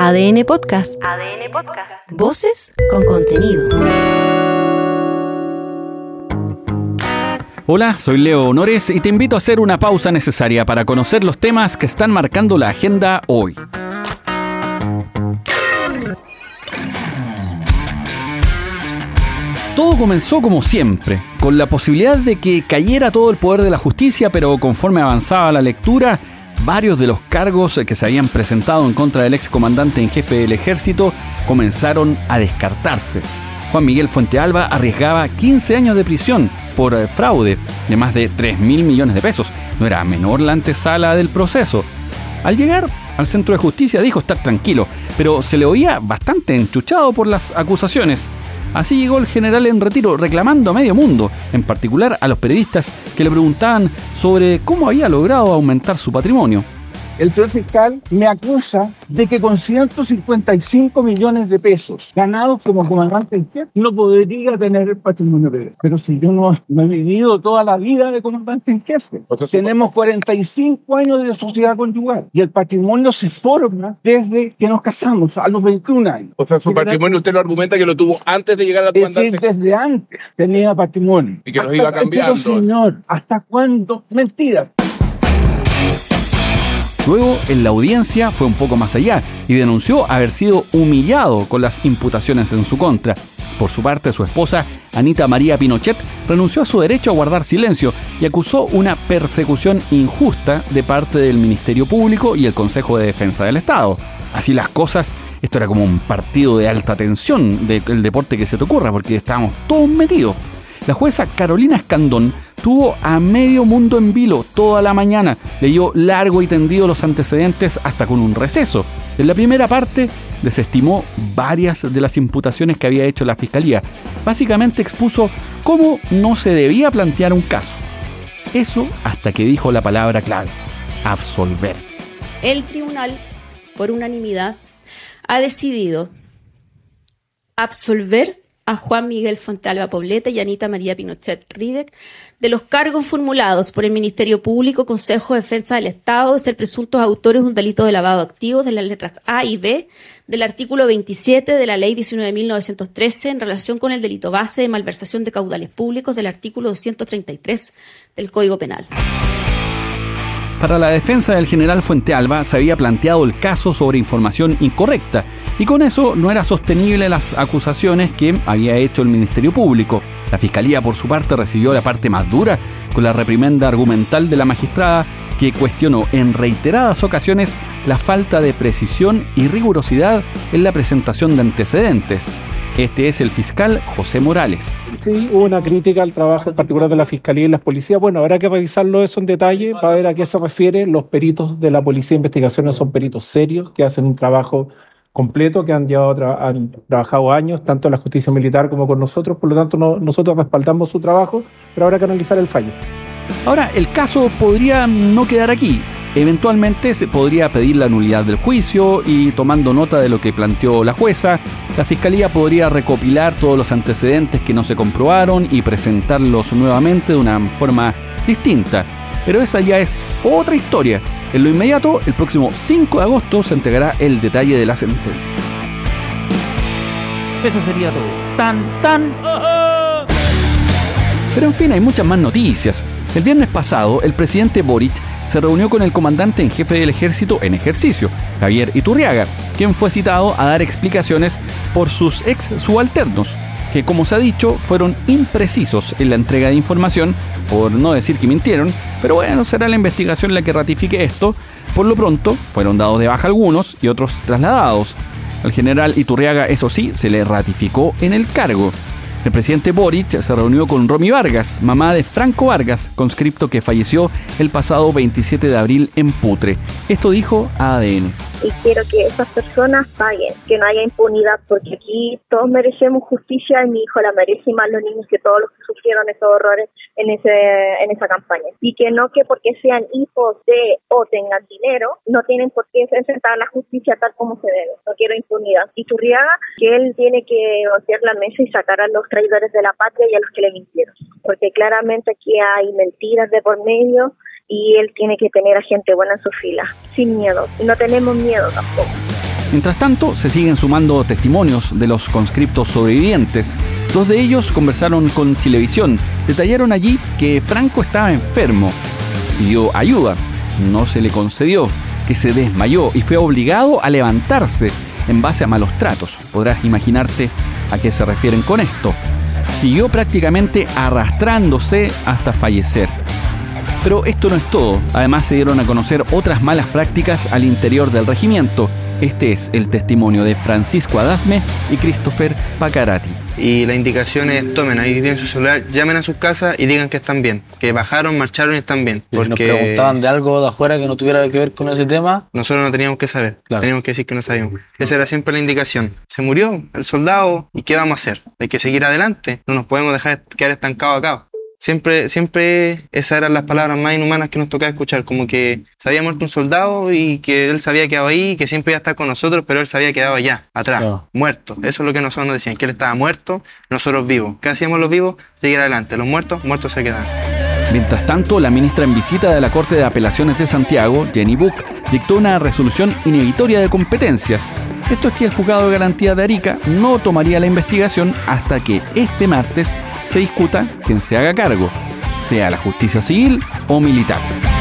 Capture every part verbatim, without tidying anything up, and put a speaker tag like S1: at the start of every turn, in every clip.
S1: A D N Podcast. A D N Podcast. Voces con contenido.
S2: Hola, soy Leo Honores y te invito a hacer una pausa necesaria para conocer los temas que están marcando la agenda hoy. Todo comenzó como siempre, con la posibilidad de que cayera todo el poder de la justicia, pero conforme avanzaba la lectura, varios de los cargos que se habían presentado en contra del ex comandante en jefe del ejército comenzaron a descartarse. Juan Miguel Fuentealba arriesgaba quince años de prisión por fraude de más de tres mil millones de pesos. No era menor la antesala del proceso. Al llegar al centro de justicia dijo estar tranquilo, pero se le oía bastante enchuchado por las acusaciones. Así llegó el general en retiro reclamando a medio mundo, en particular a los periodistas que le preguntaban sobre cómo había logrado aumentar su patrimonio.
S3: El señor fiscal me acusa de que con ciento cincuenta y cinco millones de pesos ganados como comandante en jefe no podría tener el patrimonio de. Pero si yo no, no he vivido toda la vida de comandante en jefe. O sea, tenemos cuarenta y cinco años de sociedad conyugal y el patrimonio se forma desde que nos casamos, a los veintiún años.
S4: O sea, su patrimonio usted lo argumenta que lo tuvo antes de llegar a la comandancia.
S3: Es decir, desde antes tenía patrimonio.
S4: Y que los iba cambiando.
S3: Pero señor, ¿hasta cuándo? Mentiras.
S2: Luego, en la audiencia fue un poco más allá y denunció haber sido humillado con las imputaciones en su contra. Por su parte, su esposa, Anita María Pinochet, renunció a su derecho a guardar silencio y acusó una persecución injusta de parte del Ministerio Público y el Consejo de Defensa del Estado. Así las cosas, esto era como un partido de alta tensión del deporte que se te ocurra, porque estábamos todos metidos. La jueza Carolina Escandón tuvo a medio mundo en vilo toda la mañana. Leyó largo y tendido los antecedentes hasta con un receso. En la primera parte desestimó varias de las imputaciones que había hecho la Fiscalía. Básicamente expuso cómo no se debía plantear un caso. Eso hasta que dijo la palabra clave: absolver.
S5: El tribunal, por unanimidad, ha decidido absolver a Juan Miguel Fuentealba Poblete y Anita María Pinochet Rivek de los cargos formulados por el Ministerio Público, Consejo de Defensa del Estado, de ser presuntos autores de un delito de lavado de activos de las letras A y B del artículo veintisiete de la Ley diecinueve mil novecientos trece en relación con el delito base de malversación de caudales públicos del artículo doscientos treinta y tres del Código Penal.
S2: Para la defensa del general Fuentealba se había planteado el caso sobre información incorrecta y con eso no era sostenible las acusaciones que había hecho el Ministerio Público. La Fiscalía, por su parte, recibió la parte más dura con la reprimenda argumental de la magistrada, que cuestionó en reiteradas ocasiones la falta de precisión y rigurosidad en la presentación de antecedentes. Este es el fiscal José Morales.
S6: Sí, hubo una crítica al trabajo en particular de la Fiscalía y las policías. Bueno, habrá que revisarlo eso en detalle para ver a qué se refiere. Los peritos de la Policía de Investigaciones son peritos serios que hacen un trabajo completo, que han, llevado tra- han trabajado años, tanto en la justicia militar como con nosotros. Por lo tanto, no, nosotros respaldamos su trabajo, pero habrá que analizar el fallo.
S2: Ahora, el caso podría no quedar aquí. Eventualmente se podría pedir la nulidad del juicio y, tomando nota de lo que planteó la jueza, la Fiscalía podría recopilar todos los antecedentes que no se comprobaron y presentarlos nuevamente de una forma distinta. Pero esa ya es otra historia. En lo inmediato, el próximo cinco de agosto se entregará el detalle de la sentencia.
S7: Eso sería todo. Tan, tan.
S2: Pero en fin, hay muchas más noticias. El viernes pasado, el presidente Boric se reunió con el comandante en jefe del ejército en ejercicio, Javier Iturriaga, quien fue citado a dar explicaciones por sus ex subalternos, que, como se ha dicho, fueron imprecisos en la entrega de información, por no decir que mintieron, pero bueno, será la investigación la que ratifique esto. Por lo pronto, fueron dados de baja algunos y otros trasladados. Al general Iturriaga, eso sí, se le ratificó en el cargo. El presidente Boric se reunió con Romy Vargas, mamá de Franco Vargas, conscripto que falleció el pasado veintisiete de abril en Putre. Esto dijo a A D N.
S8: Y quiero que esas personas paguen, que no haya impunidad, porque aquí todos merecemos justicia y mi hijo la merece, y más los niños que todos los que sufrieron esos horrores en ese en esa campaña. Y que no que porque sean hijos de o tengan dinero, no tienen por qué enfrentar la justicia tal como se debe. No quiero impunidad. Y Iturriaga, que él tiene que golpear la mesa y sacar a los traidores de la patria y a los que le mintieron. Porque claramente aquí hay mentiras de por medio, y él tiene que tener a gente buena en su fila, sin miedo. Y no tenemos miedo tampoco.
S2: Mientras tanto, se siguen sumando testimonios de los conscriptos sobrevivientes. Dos de ellos conversaron con Chilevisión. Detallaron allí que Franco estaba enfermo. Pidió ayuda. No se le concedió. Que se desmayó y fue obligado a levantarse en base a malos tratos. Podrás imaginarte a qué se refieren con esto. Siguió prácticamente arrastrándose hasta fallecer. Pero esto no es todo. Además se dieron a conocer otras malas prácticas al interior del regimiento. Este es el testimonio de Francisco Adasme y Christopher Pacarati.
S9: Y la indicación es: tomen ahí tienen su celular, llamen a sus casas y digan que están bien, que bajaron, marcharon y están bien.
S10: Porque nos preguntaban de algo de afuera que no tuviera que ver con ese tema.
S9: Nosotros no teníamos que saber, claro. Teníamos que decir que no sabíamos. Esa era siempre la indicación. Se murió el soldado, ¿y qué vamos a hacer? Hay que seguir adelante, no nos podemos dejar quedar estancados acá. Siempre, siempre esas eran las palabras más inhumanas que nos tocaba escuchar, como que se había muerto un soldado y que él se había quedado ahí, que siempre iba a estar con nosotros, pero él se había quedado allá, atrás, claro. Muerto. Eso es lo que nosotros nos decían, que él estaba muerto, nosotros vivos. ¿Qué hacíamos los vivos? Seguir adelante. Los muertos, muertos se quedan.
S2: Mientras tanto, la ministra en visita de la Corte de Apelaciones de Santiago, Jenny Buck, dictó una resolución inhibitoria de competencias. Esto es que el Juzgado de Garantía de Arica no tomaría la investigación hasta que este martes se discuta quién se haga cargo, sea la justicia civil o militar.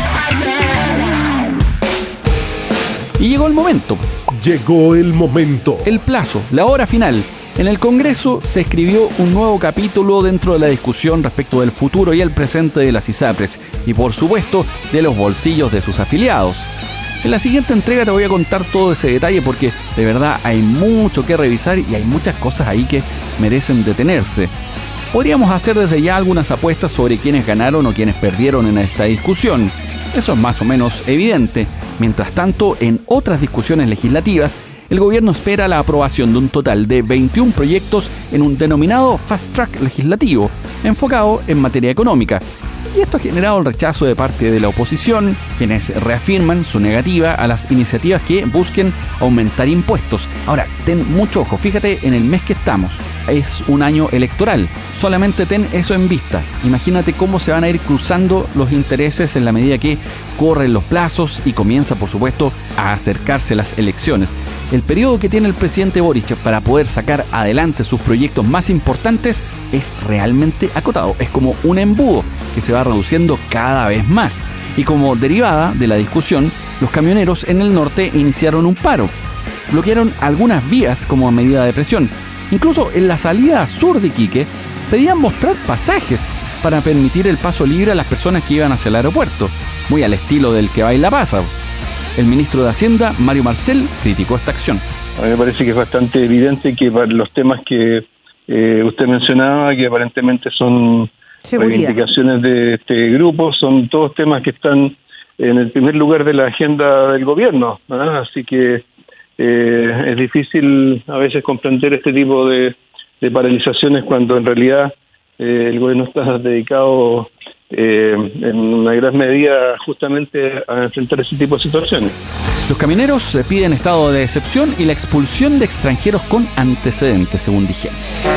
S2: Y llegó el momento.
S11: Llegó el momento.
S2: El plazo, la hora final. En el Congreso se escribió un nuevo capítulo dentro de la discusión respecto del futuro y el presente de las ISAPRES y, por supuesto, de los bolsillos de sus afiliados. En la siguiente entrega te voy a contar todo ese detalle porque de verdad hay mucho que revisar y hay muchas cosas ahí que merecen detenerse. Podríamos hacer desde ya algunas apuestas sobre quiénes ganaron o quiénes perdieron en esta discusión. Eso es más o menos evidente. Mientras tanto, en otras discusiones legislativas, el gobierno espera la aprobación de un total de veintiún proyectos en un denominado fast track legislativo, enfocado en materia económica. Y esto ha generado el rechazo de parte de la oposición, quienes reafirman su negativa a las iniciativas que busquen aumentar impuestos. Ahora, ten mucho ojo, fíjate en el mes que estamos. Es un año electoral. Solamente ten eso en vista. Imagínate cómo se van a ir cruzando los intereses en la medida que corren los plazos y comienza, por supuesto, a acercarse las elecciones. El periodo que tiene el presidente Boric para poder sacar adelante sus proyectos más importantes es realmente acotado. Es como un embudo que se va reduciendo cada vez más. Y como derivada de la discusión, los camioneros en el norte iniciaron un paro. Bloquearon algunas vías como medida de presión. Incluso en la salida sur de Iquique pedían mostrar pasajes para permitir el paso libre a las personas que iban hacia el aeropuerto, muy al estilo del que baila pasa. El ministro de Hacienda, Mario Marcel, criticó esta acción.
S12: A mí me parece que es bastante evidente que para los temas que eh, usted mencionaba, que aparentemente son seguridad, reivindicaciones de este grupo, son todos temas que están en el primer lugar de la agenda del gobierno, ¿verdad? Así que eh, es difícil a veces comprender este tipo de, de paralizaciones cuando en realidad eh, el gobierno está dedicado eh, en una gran medida justamente a enfrentar ese tipo de situaciones.
S2: Los camioneros piden estado de excepción y la expulsión de extranjeros con antecedentes, según dijeron.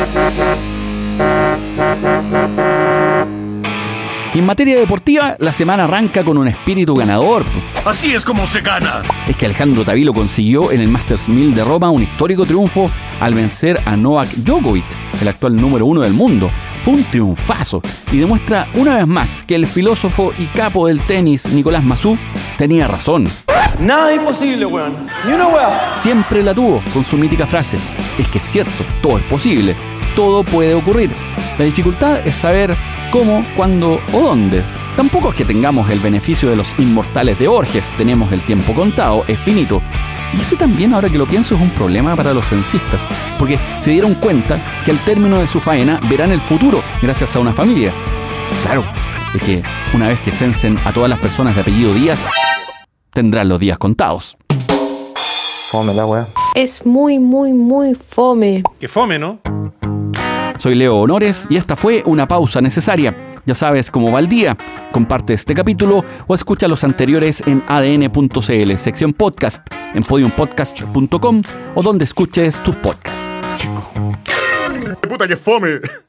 S2: Y en materia deportiva, la semana arranca con un espíritu ganador.
S11: Así es como se gana.
S2: Es que Alejandro Tavilo consiguió en el Masters mil de Roma un histórico triunfo al vencer a Novak Djokovic, el actual número uno del mundo. Fue un triunfazo y demuestra una vez más que el filósofo y capo del tenis Nicolás Massú tenía razón.
S13: Nada es imposible, weón. Ni una weá.
S2: Siempre la tuvo con su mítica frase: es que es cierto, todo es posible, todo puede ocurrir. La dificultad es saber cómo, cuándo o dónde. Tampoco es que tengamos el beneficio de los inmortales de Borges, tenemos el tiempo contado, es finito. Y este también, ahora que lo pienso, es un problema para los censistas, porque se dieron cuenta que al término de su faena verán el futuro gracias a una familia. Claro, de que una vez que censen a todas las personas de apellido Díaz, tendrán los días contados.
S10: Fome la weá.
S14: Es muy, muy, muy fome.
S11: Que fome, ¿no?
S2: Soy Leo Honores y esta fue una pausa necesaria. Ya sabes cómo va el día. Comparte este capítulo o escucha los anteriores en a d n punto c l, sección podcast, en podium podcast punto com o donde escuches tus podcasts.
S11: ¡Puta que fome!